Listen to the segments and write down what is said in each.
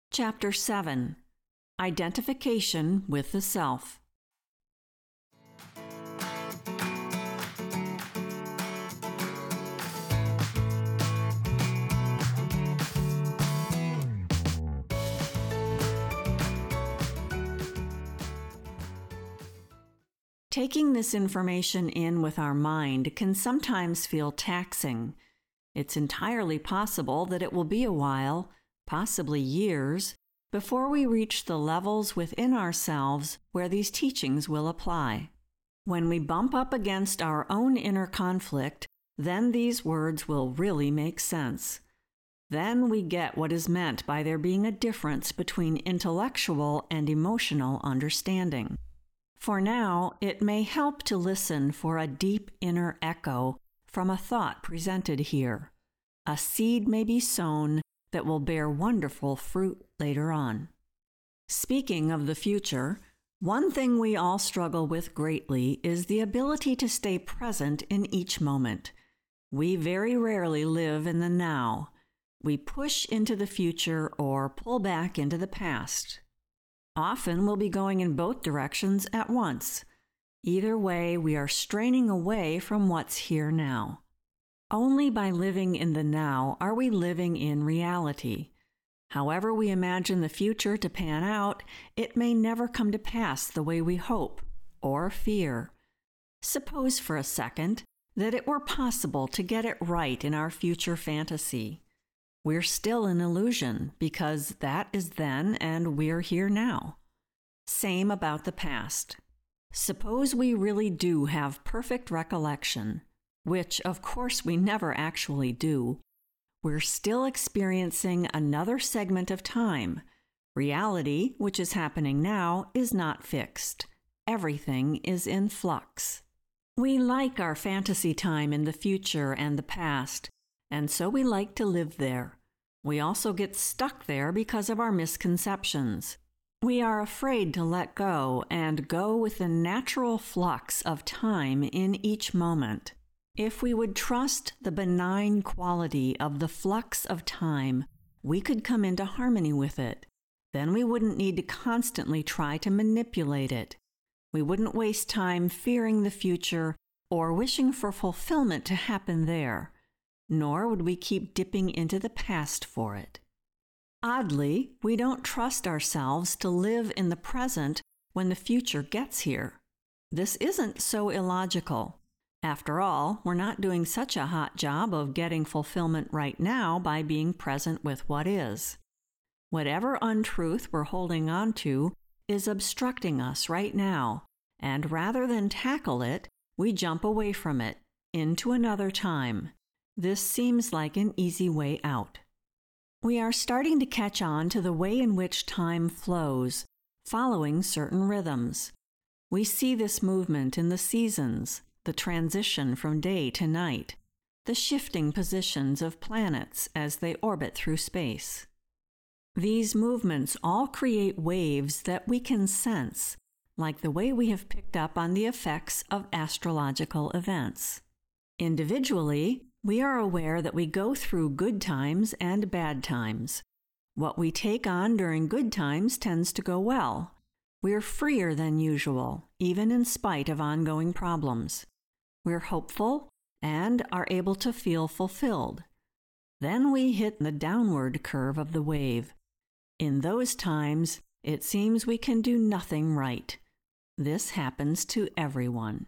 Chapter 7. Identification with the Self. Taking this information in with our mind can sometimes feel taxing. It's entirely possible that it will be a while, possibly years, before we reach the levels within ourselves where these teachings will apply. When we bump up against our own inner conflict, then these words will really make sense. Then we get what is meant by there being a difference between intellectual and emotional understanding. For now, it may help to listen for a deep inner echo from a thought presented here. A seed may be sown that will bear wonderful fruit later on. Speaking of the future, one thing we all struggle with greatly is the ability to stay present in each moment. We very rarely live in the now. We push into the future or pull back into the past. Often we'll be going in both directions at once. Either way, we are straining away from what's here now. Only by living in the now are we living in reality. However we imagine the future to pan out, it may never come to pass the way we hope or fear. Suppose for a second that it were possible to get it right in our future fantasy. We're still an illusion because that is then and we're here now. Same about the past. Suppose we really do have perfect recollection, which of course we never actually do. We're still experiencing another segment of time. Reality, which is happening now, is not fixed. Everything is in flux. We like our fantasy time in the future and the past, and so we like to live there. We also get stuck there because of our misconceptions. We are afraid to let go and go with the natural flux of time in each moment. If we would trust the benign quality of the flux of time, we could come into harmony with it. Then we wouldn't need to constantly try to manipulate it. We wouldn't waste time fearing the future or wishing for fulfillment to happen there. Nor would we keep dipping into the past for it. Oddly, we don't trust ourselves to live in the present when the future gets here. This isn't so illogical. After all, we're not doing such a hot job of getting fulfillment right now by being present with what is. Whatever untruth we're holding on to is obstructing us right now, and rather than tackle it, we jump away from it, into another time. This seems like an easy way out. We are starting to catch on to the way in which time flows, following certain rhythms. We see this movement in the seasons, the transition from day to night, the shifting positions of planets as they orbit through space. These movements all create waves that we can sense, like the way we have picked up on the effects of astrological events. Individually, we are aware that we go through good times and bad times. What we take on during good times tends to go well. We're freer than usual, even in spite of ongoing problems. We're hopeful and are able to feel fulfilled. Then we hit the downward curve of the wave. In those times, it seems we can do nothing right. This happens to everyone.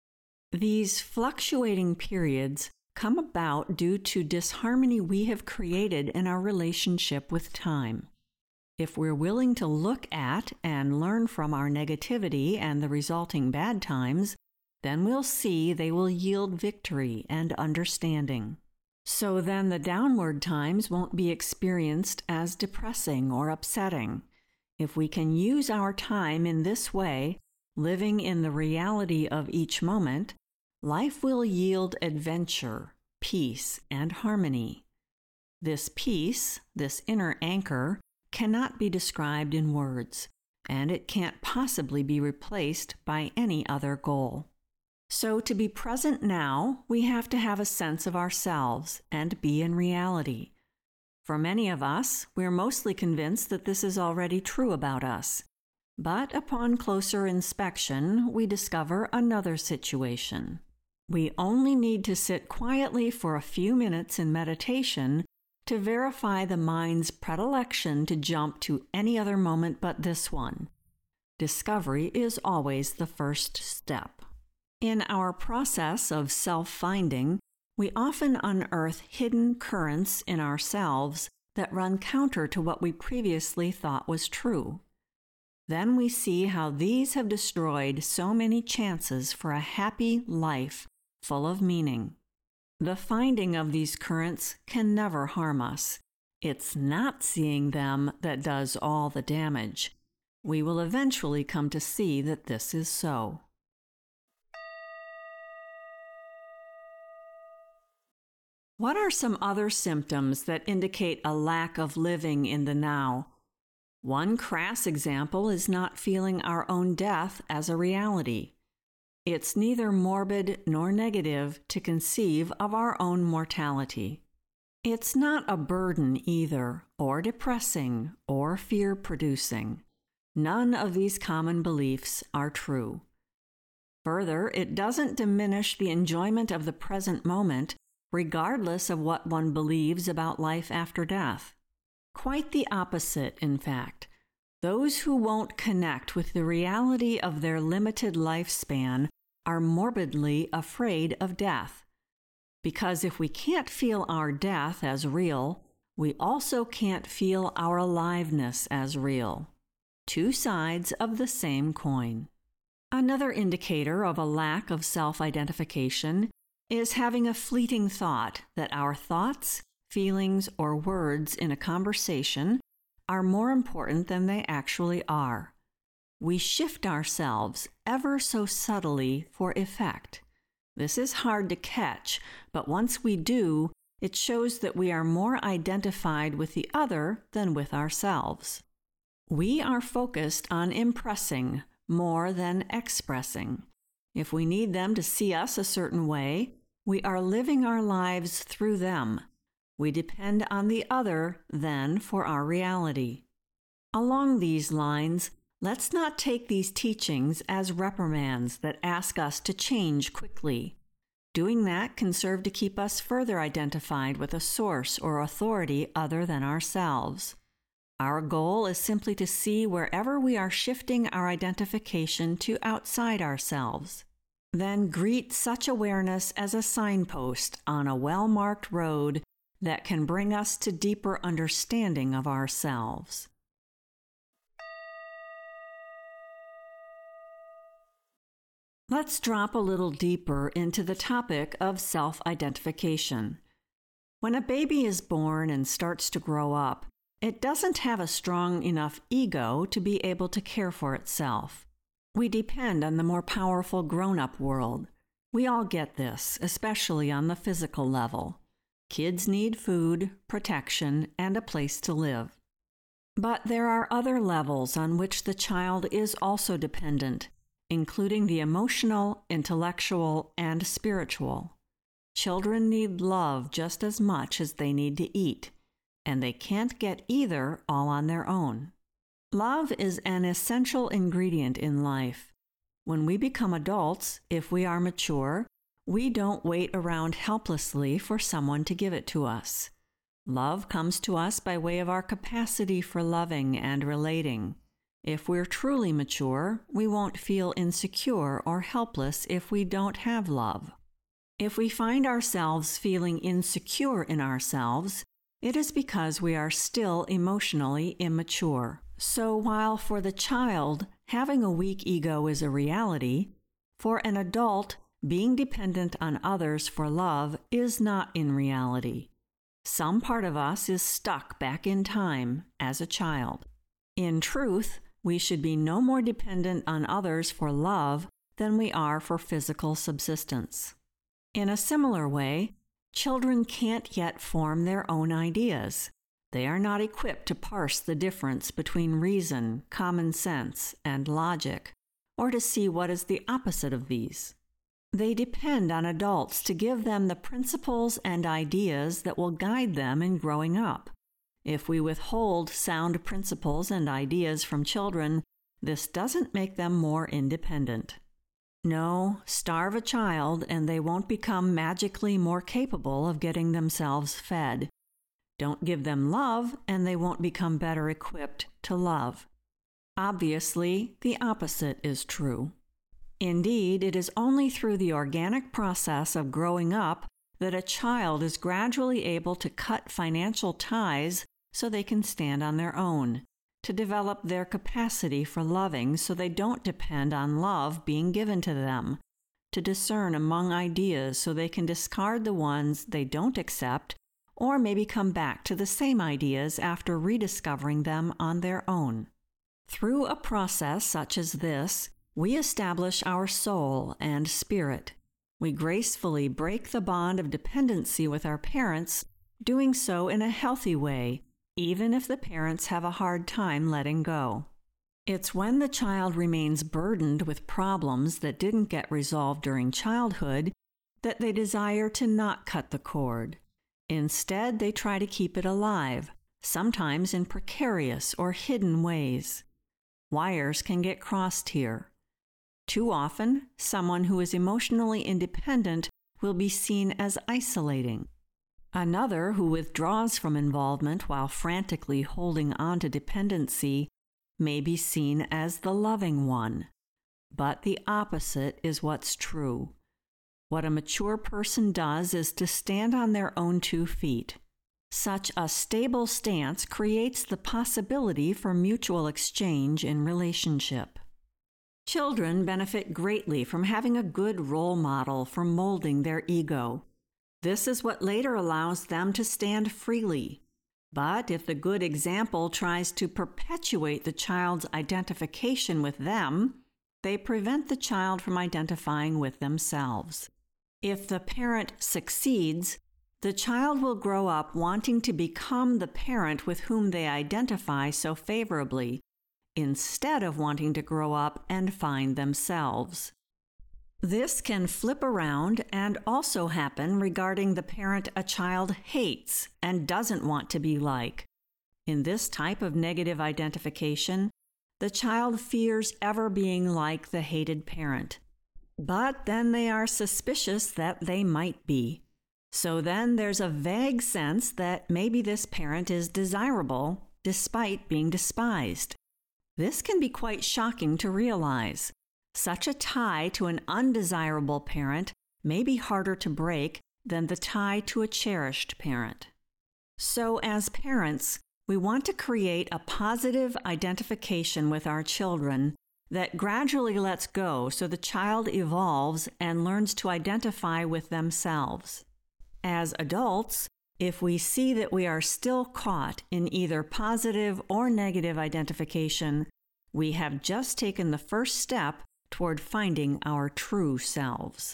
These fluctuating periods come about due to disharmony we have created in our relationship with time. If we're willing to look at and learn from our negativity and the resulting bad times, then we'll see they will yield victory and understanding. So then the downward times won't be experienced as depressing or upsetting. If we can use our time in this way, living in the reality of each moment, life will yield adventure, peace, and harmony. This peace, this inner anchor, cannot be described in words, and it can't possibly be replaced by any other goal. So to be present now, we have to have a sense of ourselves and be in reality. For many of us, we're mostly convinced that this is already true about us. But upon closer inspection, we discover another situation. We only need to sit quietly for a few minutes in meditation to verify the mind's predilection to jump to any other moment but this one. Discovery is always the first step. In our process of self-finding, we often unearth hidden currents in ourselves that run counter to what we previously thought was true. Then we see how these have destroyed so many chances for a happy life full of meaning. The finding of these currents can never harm us. It's not seeing them that does all the damage. We will eventually come to see that this is so. What are some other symptoms that indicate a lack of living in the now? One crass example is not feeling our own death as a reality. It's neither morbid nor negative to conceive of our own mortality. It's not a burden either, or depressing, or fear-producing. None of these common beliefs are true. Further, it doesn't diminish the enjoyment of the present moment, regardless of what one believes about life after death. Quite the opposite, in fact. Those who won't connect with the reality of their limited lifespan are morbidly afraid of death. Because if we can't feel our death as real, we also can't feel our aliveness as real. Two sides of the same coin. Another indicator of a lack of self-identification is having a fleeting thought that our thoughts, feelings, or words in a conversation are more important than they actually are. We shift ourselves ever so subtly for effect. This is hard to catch, but once we do, it shows that we are more identified with the other than with ourselves. We are focused on impressing more than expressing. If we need them to see us a certain way, we are living our lives through them. We depend on the other then for our reality. Along these lines, let's not take these teachings as reprimands that ask us to change quickly. Doing that can serve to keep us further identified with a source or authority other than ourselves. Our goal is simply to see wherever we are shifting our identification to outside ourselves. Then greet such awareness as a signpost on a well-marked road that can bring us to deeper understanding of ourselves. Let's drop a little deeper into the topic of self-identification. When a baby is born and starts to grow up, it doesn't have a strong enough ego to be able to care for itself. We depend on the more powerful grown-up world. We all get this, especially on the physical level. Kids need food, protection, and a place to live. But there are other levels on which the child is also dependent, including the emotional, intellectual, and spiritual. Children need love just as much as they need to eat, and they can't get either all on their own. Love is an essential ingredient in life. When we become adults, if we are mature, we don't wait around helplessly for someone to give it to us. Love comes to us by way of our capacity for loving and relating. If we're truly mature, we won't feel insecure or helpless if we don't have love. If we find ourselves feeling insecure in ourselves, it is because we are still emotionally immature. So while for the child, having a weak ego is a reality, for an adult, being dependent on others for love is not in reality. Some part of us is stuck back in time as a child. In truth, we should be no more dependent on others for love than we are for physical subsistence. In a similar way, children can't yet form their own ideas. They are not equipped to parse the difference between reason, common sense, and logic, or to see what is the opposite of these. They depend on adults to give them the principles and ideas that will guide them in growing up, If we withhold sound principles and ideas from children, this doesn't make them more independent. No, starve a child and they won't become magically more capable of getting themselves fed. Don't give them love and they won't become better equipped to love. Obviously, the opposite is true. Indeed, it is only through the organic process of growing up that a child is gradually able to cut financial ties so they can stand on their own, to develop their capacity for loving so they don't depend on love being given to them, to discern among ideas so they can discard the ones they don't accept, or maybe come back to the same ideas after rediscovering them on their own. Through a process such as this, we establish our soul and spirit. We gracefully break the bond of dependency with our parents, doing so in a healthy way, even if the parents have a hard time letting go. It's when the child remains burdened with problems that didn't get resolved during childhood that they desire to not cut the cord. Instead, they try to keep it alive, sometimes in precarious or hidden ways. Wires can get crossed here. Too often, someone who is emotionally independent will be seen as isolating. Another who withdraws from involvement while frantically holding on to dependency may be seen as the loving one. But the opposite is what's true. What a mature person does is to stand on their own 2 feet. Such a stable stance creates the possibility for mutual exchange in relationship. Children benefit greatly from having a good role model for molding their ego. This is what later allows them to stand freely. But if the good example tries to perpetuate the child's identification with them, they prevent the child from identifying with themselves. If the parent succeeds, the child will grow up wanting to become the parent with whom they identify so favorably, instead of wanting to grow up and find themselves. This can flip around and also happen regarding the parent a child hates and doesn't want to be like. In this type of negative identification, the child fears ever being like the hated parent. But then they are suspicious that they might be. So then there's a vague sense that maybe this parent is desirable despite being despised. This can be quite shocking to realize. Such a tie to an undesirable parent may be harder to break than the tie to a cherished parent. So as parents, we want to create a positive identification with our children that gradually lets go so the child evolves and learns to identify with themselves. As adults, if we see that we are still caught in either positive or negative identification, we have just taken the first step toward finding our true selves.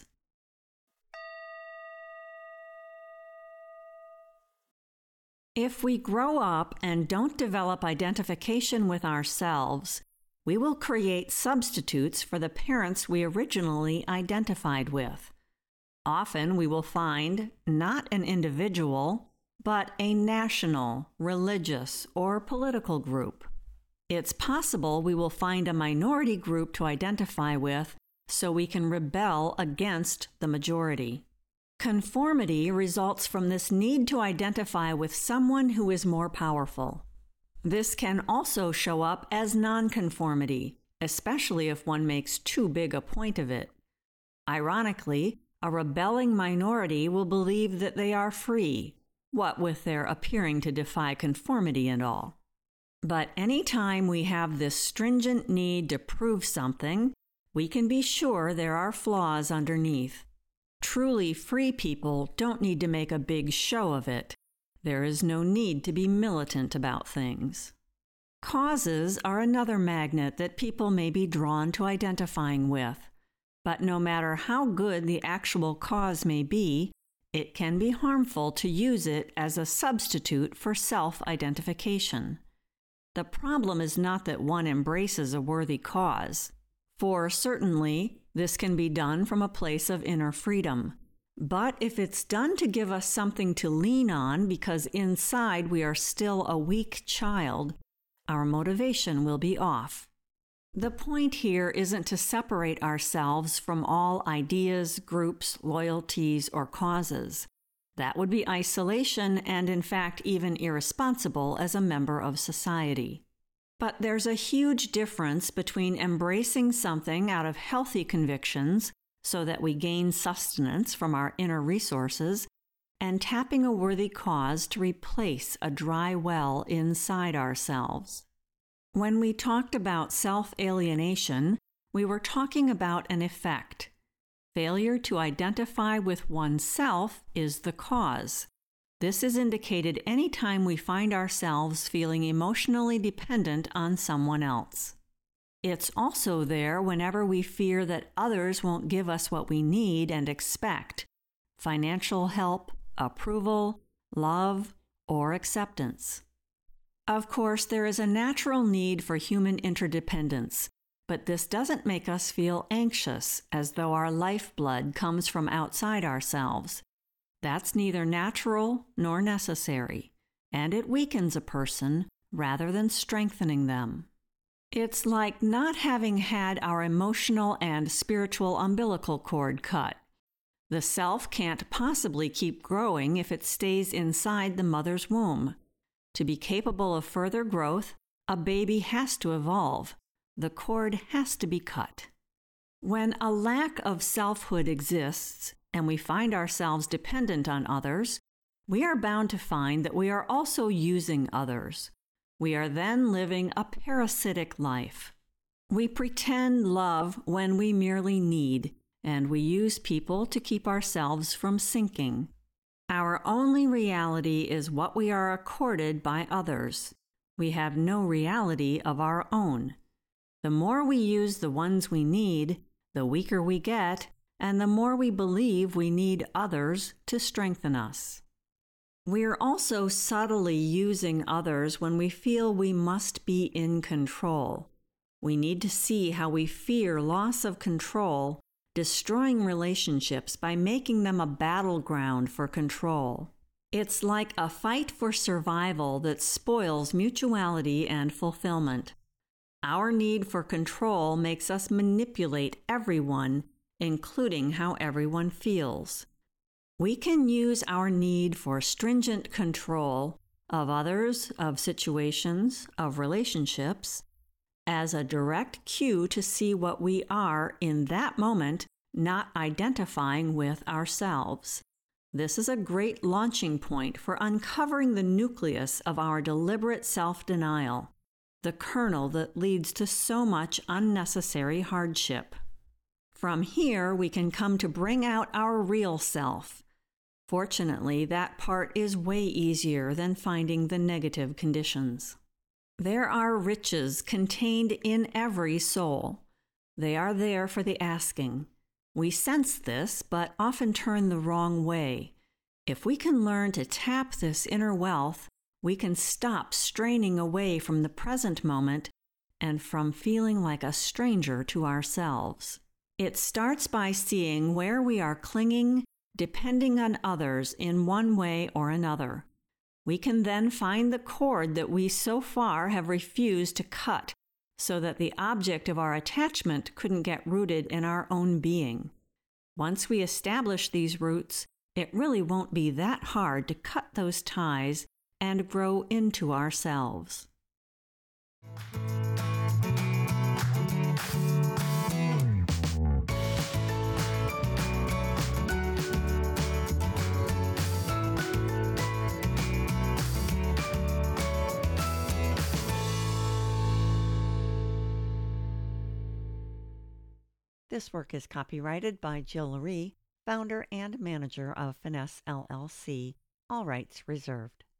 If we grow up and don't develop identification with ourselves, we will create substitutes for the parents we originally identified with. Often we will find not an individual, but a national, religious, or political group. It's possible we will find a minority group to identify with so we can rebel against the majority. Conformity results from this need to identify with someone who is more powerful. This can also show up as nonconformity, especially if one makes too big a point of it. Ironically, a rebelling minority will believe that they are free, what with their appearing to defy conformity and all. But any time we have this stringent need to prove something, we can be sure there are flaws underneath. Truly free people don't need to make a big show of it. There is no need to be militant about things. Causes are another magnet that people may be drawn to identifying with. But no matter how good the actual cause may be, it can be harmful to use it as a substitute for self-identification. The problem is not that one embraces a worthy cause, for certainly this can be done from a place of inner freedom. But if it's done to give us something to lean on because inside we are still a weak child, our motivation will be off. The point here isn't to separate ourselves from all ideas, groups, loyalties, or causes. That would be isolation and, in fact, even irresponsible as a member of society. But there's a huge difference between embracing something out of healthy convictions so that we gain sustenance from our inner resources and tapping a worthy cause to replace a dry well inside ourselves. When we talked about self-alienation, we were talking about an effect. Failure to identify with oneself is the cause. This is indicated anytime we find ourselves feeling emotionally dependent on someone else. It's also there whenever we fear that others won't give us what we need and expect: financial help, approval, love, or acceptance. Of course, there is a natural need for human interdependence, but this doesn't make us feel anxious as though our lifeblood comes from outside ourselves. That's neither natural nor necessary, and it weakens a person rather than strengthening them. It's like not having had our emotional and spiritual umbilical cord cut. The self can't possibly keep growing if it stays inside the mother's womb. To be capable of further growth, a baby has to evolve. The cord has to be cut. When a lack of selfhood exists and we find ourselves dependent on others, we are bound to find that we are also using others. We are then living a parasitic life. We pretend love when we merely need, and we use people to keep ourselves from sinking. Our only reality is what we are accorded by others. We have no reality of our own. The more we use the ones we need, the weaker we get, and the more we believe we need others to strengthen us. We're also subtly using others when we feel we must be in control. We need to see how we fear loss of control, destroying relationships by making them a battleground for control. It's like a fight for survival that spoils mutuality and fulfillment. Our need for control makes us manipulate everyone, including how everyone feels. We can use our need for stringent control of others, of situations, of relationships, as a direct cue to see what we are in that moment not identifying with ourselves. This is a great launching point for uncovering the nucleus of our deliberate self-denial, the kernel that leads to so much unnecessary hardship. From here, we can come to bring out our real self. Fortunately, that part is way easier than finding the negative conditions. There are riches contained in every soul. They are there for the asking. We sense this, but often turn the wrong way. If we can learn to tap this inner wealth, we can stop straining away from the present moment and from feeling like a stranger to ourselves. It starts by seeing where we are clinging, depending on others in one way or another. We can then find the cord that we so far have refused to cut, so that the object of our attachment couldn't get rooted in our own being. Once we establish these roots, it really won't be that hard to cut those ties and grow into ourselves. This work is copyrighted by Jill Rhee, founder and manager of Finesse LLC. All rights reserved.